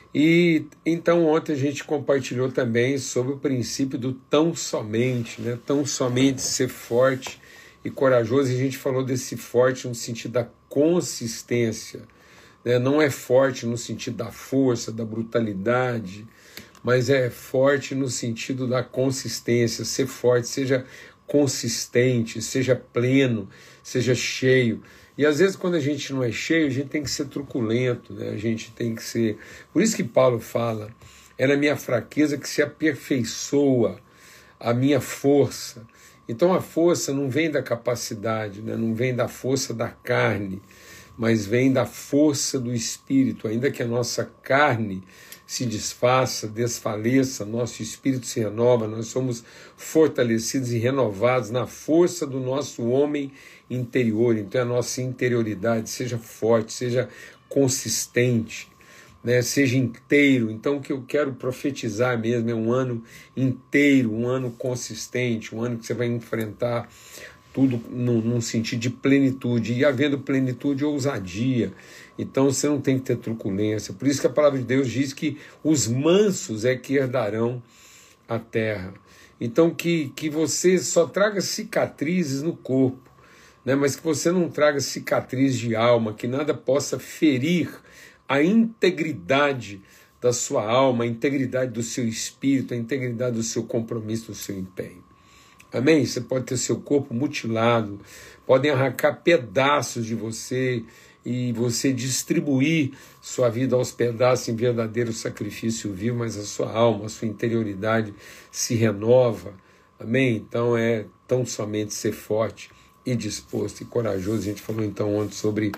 E então ontem a gente compartilhou também sobre o princípio do tão somente, né? Tão somente ser forte e corajoso. E a gente falou desse forte no sentido da consistência, né? Não é forte no sentido da força, da brutalidade, mas é forte no sentido da consistência. Ser forte, seja consistente, seja pleno, seja cheio. E às vezes quando a gente não é cheio, a gente tem que ser truculento, né? A gente tem que ser... Por isso que Paulo fala, é na minha fraqueza que se aperfeiçoa a minha força. Então a força não vem da capacidade, né? Não vem da força da carne, mas vem da força do Espírito. Ainda que a nossa carne se desfaça, desfaleça, nosso espírito se renova, nós somos fortalecidos e renovados na força do nosso homem interior. Então a nossa interioridade seja forte, seja consistente, né? Seja inteiro. Então o que eu quero profetizar mesmo é um ano inteiro, um ano consistente, um ano que você vai enfrentar tudo num sentido de plenitude, e havendo plenitude, ousadia. Então você não tem que ter truculência. Por isso que a palavra de Deus diz que os mansos é que herdarão a terra. Então que você só traga cicatrizes no corpo, né? Mas que você não traga cicatriz de alma, que nada possa ferir a integridade da sua alma, a integridade do seu espírito, a integridade do seu compromisso, do seu empenho. Amém? Você pode ter seu corpo mutilado, podem arrancar pedaços de você e você distribuir sua vida aos pedaços em verdadeiro sacrifício vivo, mas a sua alma, a sua interioridade se renova. Amém? Então é tão somente ser forte e disposto e corajoso. A gente falou então ontem sobre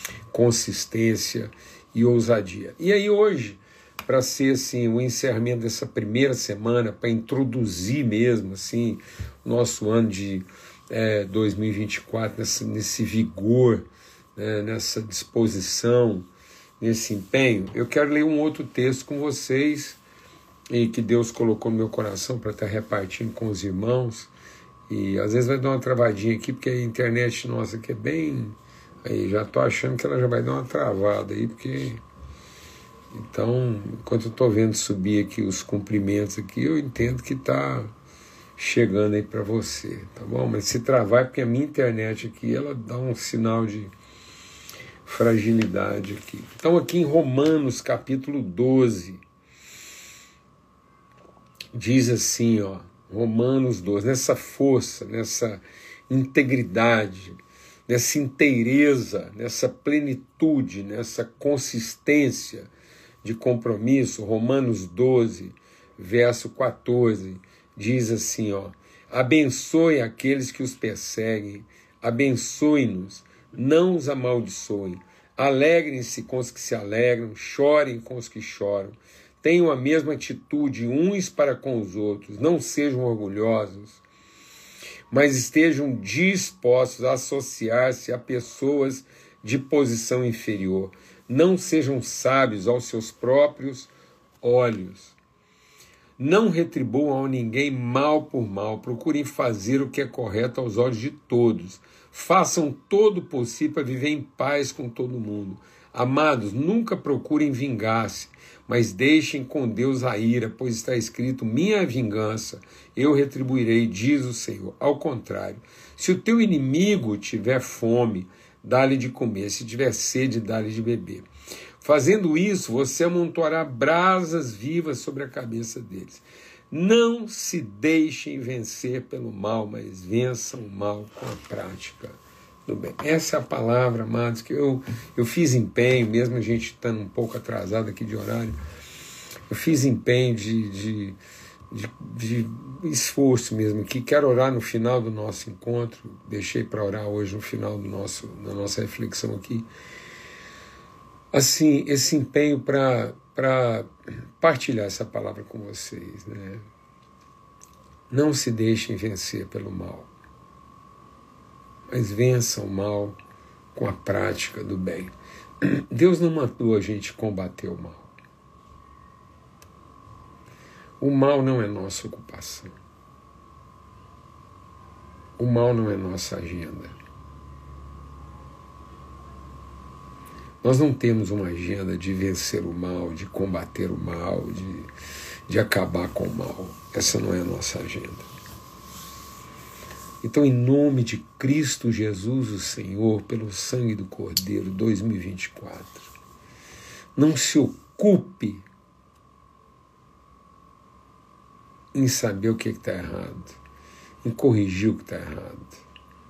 consistência e ousadia. E aí hoje, para ser assim, o encerramento dessa primeira semana, para introduzir mesmo assim, nosso ano de 2024, nesse vigor, né, nessa disposição, nesse empenho, eu quero ler um outro texto com vocês, e que Deus colocou no meu coração para estar repartindo com os irmãos. E às vezes vai dar uma travadinha aqui, porque a internet nossa aqui é bem... Aí já estou achando que ela já vai dar uma travada aí, porque... Então, enquanto eu estou vendo subir aqui os cumprimentos aqui, eu entendo que está chegando aí para você, tá bom? Mas se travar é porque a minha internet aqui, ela dá um sinal de fragilidade aqui. Então aqui em Romanos capítulo 12, diz assim, ó, Romanos 12, nessa força, nessa integridade, nessa inteireza, nessa plenitude, nessa consistência de compromisso, Romanos 12, verso 14, diz assim, ó, abençoe aqueles que os perseguem, abençoe-nos, não os amaldiçoem, alegrem-se com os que se alegram, chorem com os que choram, tenham a mesma atitude uns para com os outros, não sejam orgulhosos, mas estejam dispostos a associar-se a pessoas de posição inferior. Não sejam sábios aos seus próprios olhos. Não retribuam a ninguém mal por mal. Procurem fazer o que é correto aos olhos de todos. Façam todo o possível para viver em paz com todo mundo. Amados, nunca procurem vingar-se, mas deixem com Deus a ira, pois está escrito, minha vingança, eu retribuirei, diz o Senhor. Ao contrário, se o teu inimigo tiver fome, dá-lhe de comer, se tiver sede, dá-lhe de beber. Fazendo isso, você amontoará brasas vivas sobre a cabeça deles. Não se deixem vencer pelo mal, mas vençam o mal com a prática do bem. Essa é a palavra, amados, que eu fiz empenho, mesmo a gente estando um pouco atrasado aqui de horário, eu fiz empenho de esforço mesmo aqui. Quero orar no final do nosso encontro, deixei para orar hoje no final da nossa reflexão aqui. Assim, esse empenho para partilhar essa palavra com vocês, né? Não se deixem vencer pelo mal, mas vençam o mal com a prática do bem. Deus não mandou a gente combater o mal. O mal não é nossa ocupação. O mal não é nossa agenda. Nós não temos uma agenda de vencer o mal, de combater o mal, de acabar com o mal. Essa não é a nossa agenda. Então, em nome de Cristo Jesus, o Senhor, pelo sangue do Cordeiro, 2024, não se ocupe em saber o que está errado, em corrigir o que está errado.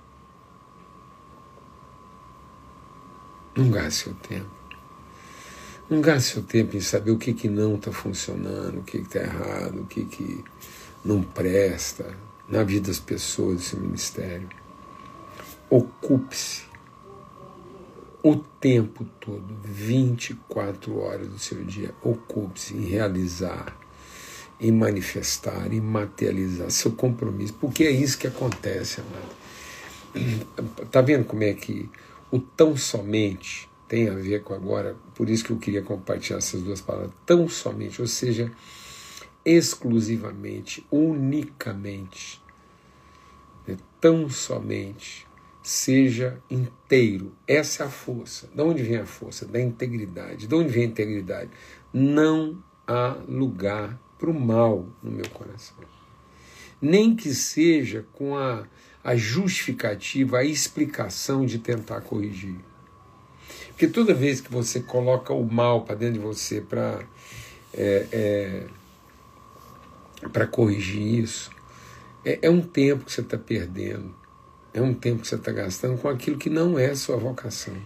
Não gaste seu tempo. Não gaste seu tempo em saber o que não está funcionando, o que está errado, o que não presta na vida das pessoas desse ministério. Ocupe-se o tempo todo, 24 horas do seu dia. Ocupe-se em realizar, em manifestar, em materializar seu compromisso, porque é isso que acontece, amado. Está vendo como é que o tão somente tem a ver com agora, por isso que eu queria compartilhar essas duas palavras, tão somente, ou seja, exclusivamente, unicamente, né? Tão somente, seja inteiro. Essa é a força. De onde vem a força? Da integridade. De onde vem a integridade? Não há lugar para o mal no meu coração. Nem que seja com a justificativa, a explicação de tentar corrigir. Porque toda vez que você coloca o mal para dentro de você para corrigir isso, é um tempo que você está perdendo, é um tempo que você está gastando com aquilo que não é sua vocação.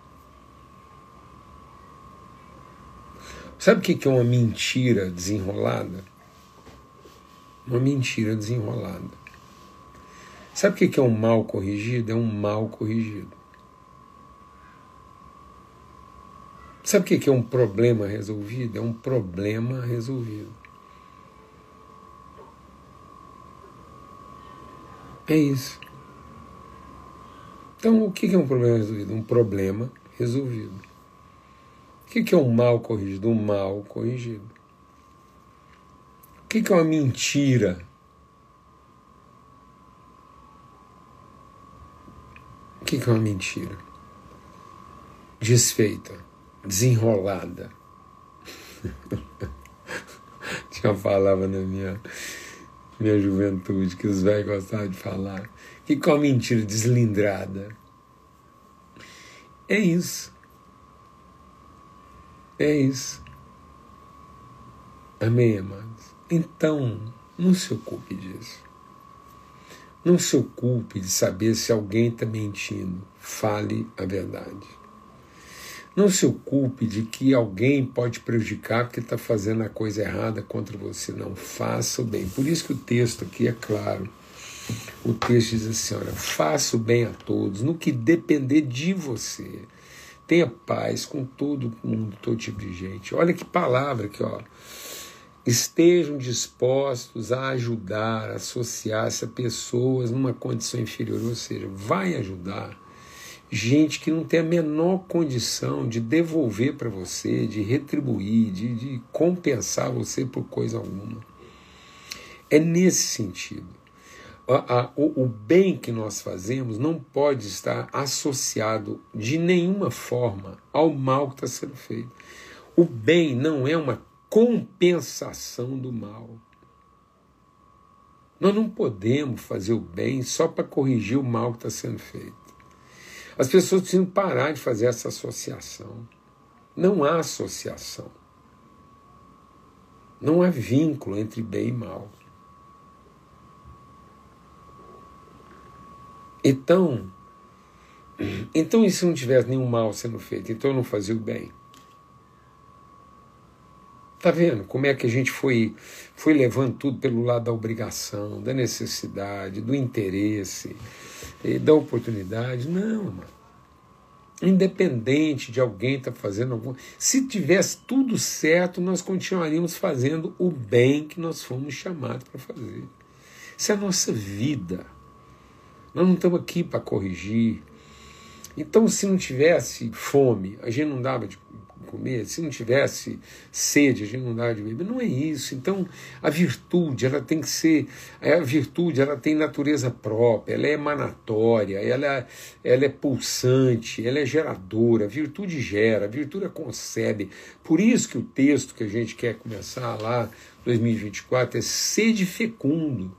Sabe o que é uma mentira desenrolada? Uma mentira desenrolada. Sabe o que é um mal corrigido? É um mal corrigido. Sabe o que é um problema resolvido? É um problema resolvido. É isso. Então, o que é um problema resolvido? Um problema resolvido. O que é um mal corrigido? Um mal corrigido. O que é uma mentira? O que é uma mentira? Desfeita, desenrolada. Tinha uma palavra na minha juventude que os velhos gostavam de falar. O que é uma mentira deslindrada? É isso. É isso. Amém, amados? Então, não se ocupe disso. Não se ocupe de saber se alguém está mentindo. Fale a verdade. Não se ocupe de que alguém pode prejudicar porque está fazendo a coisa errada contra você. Não, faça o bem. Por isso que o texto aqui é claro. O texto diz assim, olha, faça o bem a todos, no que depender de você. Tenha paz com todo mundo, todo tipo de gente. Olha que palavra aqui, ó. Estejam dispostos a ajudar, a associar-se a pessoas numa condição inferior, ou seja, vai ajudar gente que não tem a menor condição de devolver para você, de retribuir, de compensar você por coisa alguma. É nesse sentido. O bem que nós fazemos não pode estar associado de nenhuma forma ao mal que está sendo feito. O bem não é uma compensação do mal. Nós não podemos fazer o bem só para corrigir o mal que está sendo feito. As pessoas precisam parar de fazer essa associação. Não há associação. Não há vínculo entre bem e mal. Então, e se não tivesse nenhum mal sendo feito? Então eu não fazia o bem. Está vendo como é que a gente foi levando tudo pelo lado da obrigação, da necessidade, do interesse, da oportunidade? Não, mano. Independente de alguém estar fazendo alguma... Se tivesse tudo certo, nós continuaríamos fazendo o bem que nós fomos chamados para fazer. Isso é a nossa vida. Nós não estamos aqui para corrigir. Então, se não tivesse fome, a gente não dava de comer, se não tivesse sede, a gente não dava de beber. Não é isso. Então, a virtude, ela tem que ser... A virtude, ela tem natureza própria, ela é emanatória, ela é pulsante, ela é geradora. A virtude gera, a virtude concebe. Por isso que o texto que a gente quer começar lá, 2024, é sede fecundo.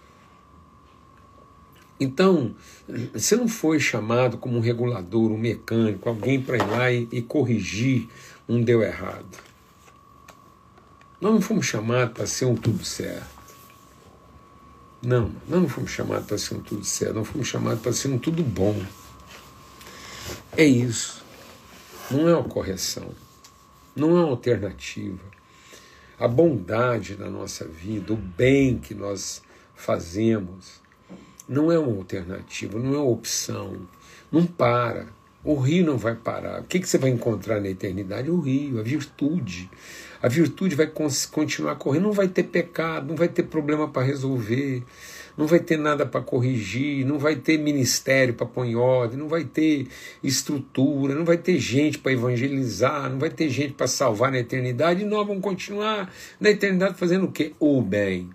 Então, você não foi chamado como um regulador, um mecânico, alguém para ir lá e corrigir um deu errado. Nós não fomos chamados para ser um tudo certo. Não, nós não fomos chamados para ser um tudo certo, nós fomos chamados para ser um tudo bom. É isso. Não é uma correção. Não é uma alternativa. A bondade da nossa vida, o bem que nós fazemos, não é uma alternativa, não é uma opção. Não para. O rio não vai parar. O que você vai encontrar na eternidade? O rio, a virtude. A virtude vai continuar correndo. Não vai ter pecado, não vai ter problema para resolver, não vai ter nada para corrigir, não vai ter ministério para pôr em ordem, não vai ter estrutura, não vai ter gente para evangelizar, não vai ter gente para salvar na eternidade. E nós vamos continuar na eternidade fazendo o quê? O bem.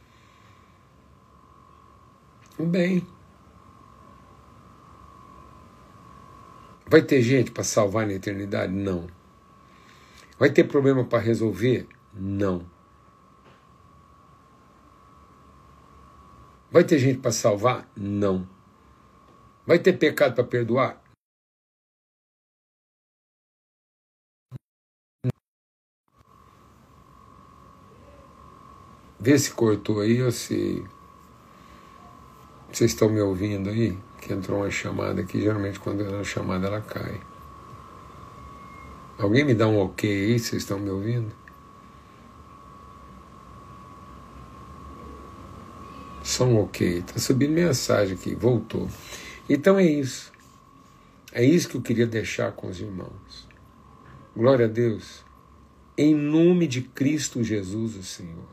O bem. Vai ter gente para salvar na eternidade? Não. Vai ter problema para resolver? Não. Vai ter gente para salvar? Não. Vai ter pecado para perdoar? Vê se cortou aí ou se... Vocês estão me ouvindo aí? Que entrou uma chamada aqui, geralmente quando é uma chamada ela cai. Alguém me dá um ok aí, vocês estão me ouvindo? Só um ok, está subindo mensagem aqui, voltou. Então é isso. É isso que eu queria deixar com os irmãos. Glória a Deus. Em nome de Cristo Jesus, o Senhor.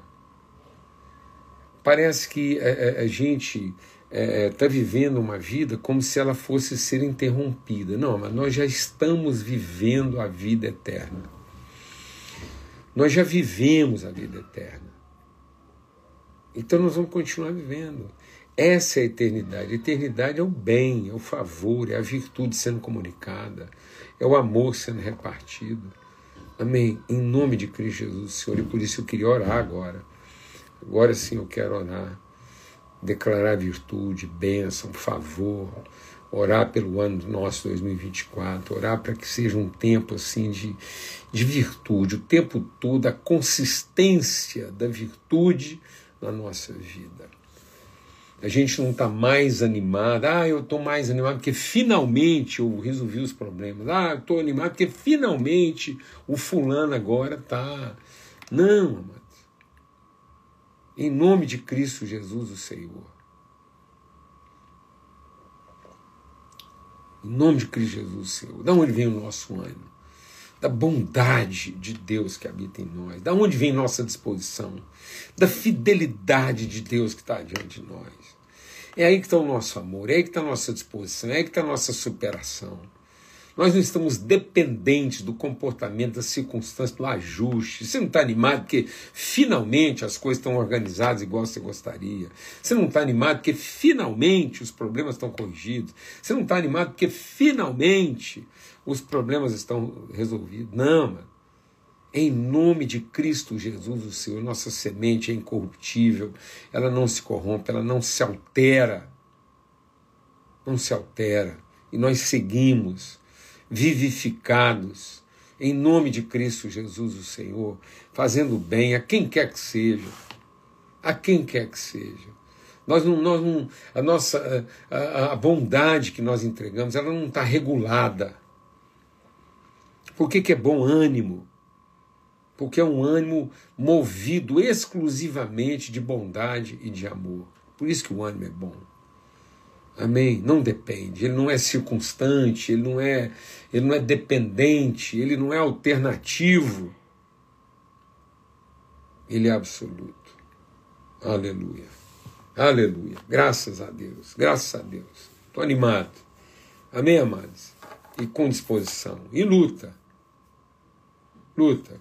Parece que a gente... está vivendo uma vida como se ela fosse ser interrompida. Não, mas nós já estamos vivendo a vida eterna. Nós já vivemos a vida eterna. Então nós vamos continuar vivendo. Essa é a eternidade. A eternidade é o bem, é o favor, é a virtude sendo comunicada, é o amor sendo repartido. Amém? Em nome de Cristo Jesus, Senhor. E por isso eu queria orar agora. Agora sim eu quero orar. Declarar virtude, bênção, favor, orar pelo ano nosso 2024, orar para que seja um tempo assim de virtude, o tempo todo, a consistência da virtude na nossa vida. A gente não está mais animado, eu estou mais animado porque finalmente eu resolvi os problemas, eu estou animado porque finalmente o fulano agora está... Não, amado. Em nome de Cristo Jesus, o Senhor. Em nome de Cristo Jesus, o Senhor. Da onde vem o nosso ânimo? Da bondade de Deus que habita em nós. Da onde vem nossa disposição? Da fidelidade de Deus que está diante de nós. É aí que está o nosso amor, é aí que está a nossa disposição, é aí que está a nossa superação. Nós não estamos dependentes do comportamento, das circunstâncias, do ajuste. Você não está animado porque finalmente as coisas estão organizadas igual você gostaria. Você não está animado porque finalmente os problemas estão corrigidos. Você não está animado porque finalmente os problemas estão resolvidos. Não, mano. Em nome de Cristo Jesus, o Senhor, nossa semente é incorruptível, ela não se corrompe, ela não se altera. Não se altera. E nós seguimos vivificados, em nome de Cristo Jesus, o Senhor, fazendo bem a quem quer que seja, a quem quer que seja. A bondade que nós entregamos, ela não está regulada. Por que é bom ânimo? Porque é um ânimo movido exclusivamente de bondade e de amor. Por isso que o ânimo é bom. Amém? Não depende, ele não é circunstante, ele não é dependente, ele não é alternativo. Ele é absoluto. Aleluia. Aleluia. Graças a Deus. Graças a Deus. Estou animado. Amém, amados? E com disposição. E luta. luta.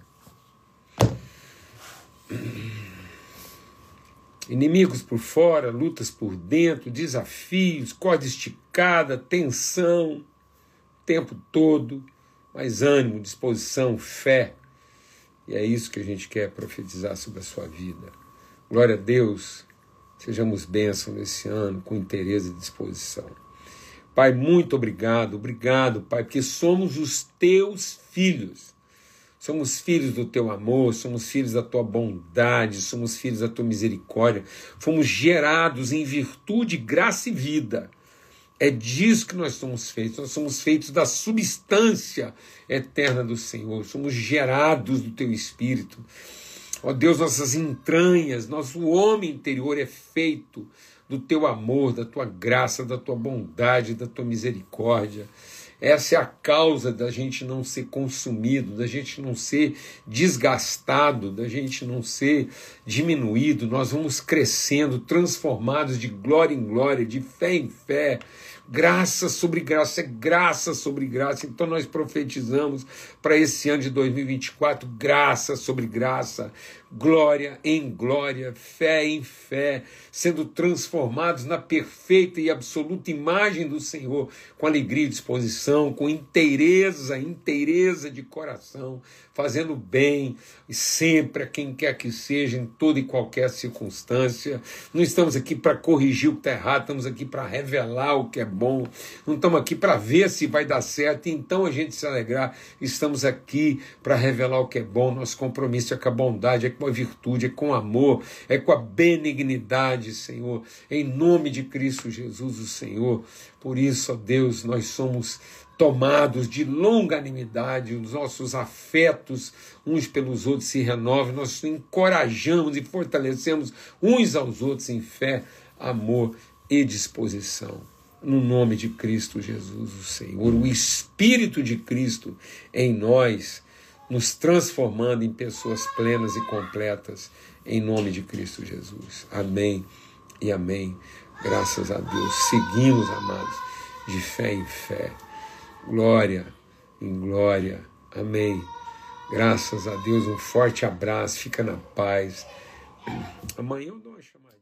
Inimigos por fora, lutas por dentro, desafios, corda esticada, tensão, o tempo todo, mas ânimo, disposição, fé. E é isso que a gente quer profetizar sobre a sua vida. Glória a Deus, sejamos bênçãos nesse ano, com interesse e disposição. Pai, muito obrigado, obrigado, Pai, porque somos os teus filhos. Somos filhos do teu amor, somos filhos da tua bondade, somos filhos da tua misericórdia. Fomos gerados em virtude, graça e vida. É disso que nós somos feitos. Nós somos feitos da substância eterna do Senhor. Somos gerados do teu Espírito. Ó Deus, nossas entranhas, nosso homem interior é feito do teu amor, da tua graça, da tua bondade, da tua misericórdia. Essa é a causa da gente não ser consumido, da gente não ser desgastado, da gente não ser diminuído. Nós vamos crescendo, transformados de glória em glória, de fé em fé, graça sobre graça, é graça sobre graça. Então nós profetizamos para esse ano de 2024, graça sobre graça, glória em glória, fé em fé, sendo transformados na perfeita e absoluta imagem do Senhor, com alegria e disposição, com inteireza de coração, fazendo bem sempre a quem quer que seja, em toda e qualquer circunstância. Não estamos aqui para corrigir o que está errado, estamos aqui para revelar o que é bom, não estamos aqui para ver se vai dar certo e então a gente se alegrar. Estamos aqui para revelar o que é bom. Nosso compromisso é com a bondade, é com a virtude, é com o amor, é com a benignidade, Senhor, em nome de Cristo Jesus, o Senhor. Por isso, ó Deus, nós somos tomados de longanimidade, os nossos afetos uns pelos outros se renovam, nós encorajamos e fortalecemos uns aos outros em fé, amor e disposição. No nome de Cristo Jesus, o Senhor, o Espírito de Cristo em nós, nos transformando em pessoas plenas e completas, em nome de Cristo Jesus. Amém e amém. Graças a Deus. Seguimos, amados, de fé em fé. Glória em glória. Amém. Graças a Deus. Um forte abraço. Fica na paz. Amanhã eu dou uma chamada.